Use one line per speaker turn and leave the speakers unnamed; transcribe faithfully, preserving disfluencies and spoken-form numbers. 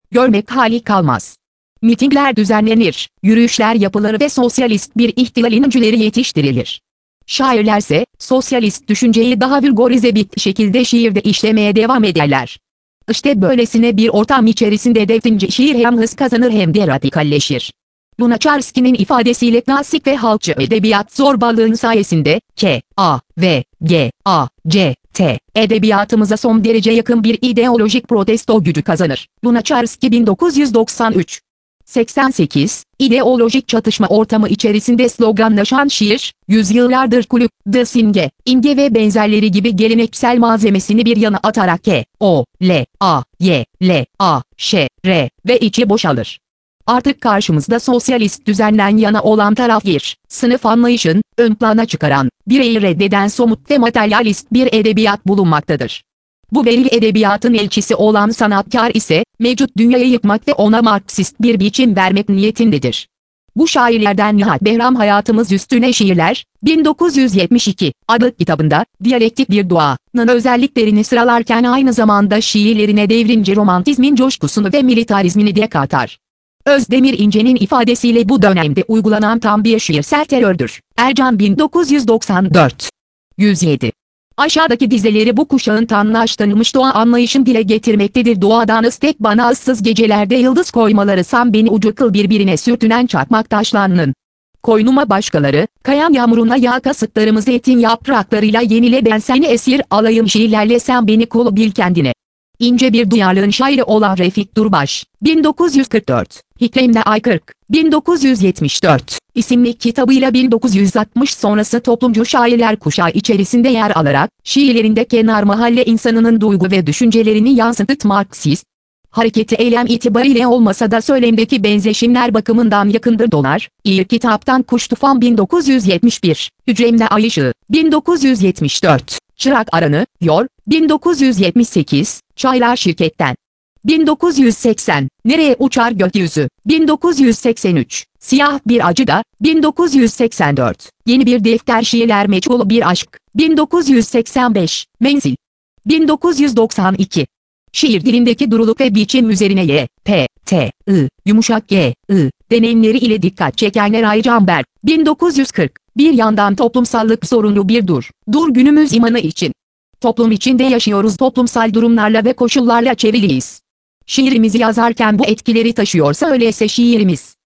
görmek hali kalmaz. Mitingler düzenlenir, yürüyüşler yapılır ve sosyalist bir ihtilalin öncüleri yetiştirilir. Şairlerse, sosyalist düşünceyi daha vulgarize bir şekilde şiirde işlemeye devam ederler. İşte böylesine bir ortam içerisinde devrimci şiir hem hız kazanır hem de radikalleşir. Lunacharsky'nin ifadesiyle klasik ve halkçı edebiyat zorbalığın sayesinde, K, A, V, G, A, C, T, edebiyatımıza son derece yakın bir ideolojik protesto gücü kazanır. Lunacharsky bin dokuz yüz doksan üç. seksen sekiz, ideolojik çatışma ortamı içerisinde sloganlaşan şiir, yüzyıllardır kulüp, The Simge, imge ve benzerleri gibi geleneksel malzemesini bir yana atarak K, O, L, A, Y, L, A, Ş, R ve içi boşalır. Artık karşımızda sosyalist düzenden yana olan taraf bir, sınıf anlayışın, ön plana çıkaran, bireyi reddeden somut ve materyalist bir edebiyat bulunmaktadır. Bu verili edebiyatın elçisi olan sanatkar ise, mevcut dünyayı yıkmak ve ona Marksist bir biçim vermek niyetindedir. Bu şairlerden Nihat Behram Hayatımız Üstüne Şiirler, bin dokuz yüz yetmiş iki, adlı kitabında, diyalektik bir duanın özelliklerini sıralarken aynı zamanda şiirlerine devrimci romantizmin coşkusunu ve militarizmini de katar. Özdemir İnce'nin ifadesiyle bu dönemde uygulanan tam bir şiirsel terördür. Ercan bin dokuz yüz doksan dört. yüz yedi. Aşağıdaki dizeleri bu kuşağın tanlaştırılmış doğa anlayışını dile getirmektedir. Doğadan ıstek bana ıssız gecelerde yıldız koymaları sam beni ucu kıl birbirine sürtünen çakmak taşlarının. Koynuma başkaları, kayan yağmuruna yağ kasıklarımı zeytin yapraklarıyla yenile ben seni esir alayım şiirlerle sen beni kolu bil kendine. İnce bir duyarlılığın şairi olan Refik Durbaş, bin dokuz yüz kırk dört, Hikemle Ay kırk, bin dokuz yüz yetmiş dört, isimli kitabıyla bin dokuz yüz altmış sonrası toplumcu şairler kuşağı içerisinde yer alarak, şiirlerinde kenar mahalle insanının duygu ve düşüncelerini yansıtıt Marksist hareketi eylem itibariyle olmasa da söylemdeki benzeşimler bakımından yakındır dolar. İyi kitaptan Kuş Tufan bin dokuz yüz yetmiş bir, Hücremde Ay ışığı, bin dokuz yüz yetmiş dört, Çırak Aranı, Yor, bin dokuz yüz yetmiş sekiz, Çaylar Şirketten. bin dokuz yüz seksen, Nereye Uçar Gökyüzü, bin dokuz yüz seksen üç, Siyah Bir Acı da, bin dokuz yüz seksen dört, Yeni Bir Defter Şiirler Meçhul Bir Aşk, bin dokuz yüz seksen beş, Menzil. bin dokuz yüz doksan iki. Şiir dilindeki duruluk ve biçim üzerine Y, P, T, I, yumuşak G, I, deneyimleri ile dikkat çekenler Ay Canberk, bin dokuz yüz kırk. Bir yandan toplumsallık zorunlu bir dur, dur günümüz imanı için. Toplum içinde yaşıyoruz, toplumsal durumlarla ve koşullarla çevriliyiz. Şiirimizi yazarken bu etkileri taşıyorsa öyleyse şiirimiz,